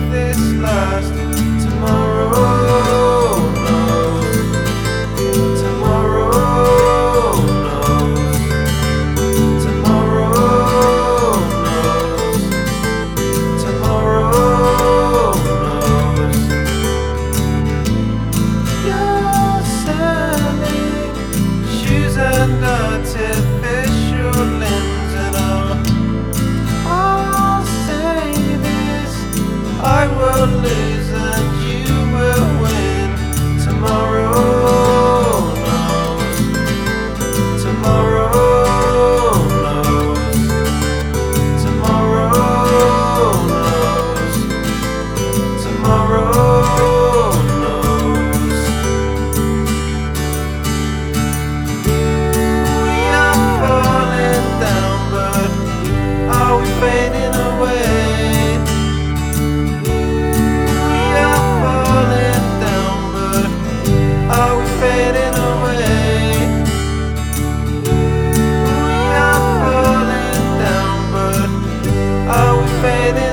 this last. Tomorrow knows. Tomorrow knows. Tomorrow knows. Tomorrow knows. You're selling shoes and artificial limbs, and I'll say this: I will lose and you will win. Tomorrow knows. Tomorrow knows. Tomorrow knows. Tomorrow knows. We are falling down, but are we fading away? We are falling down, but are we fading away? We are falling down, but are we fading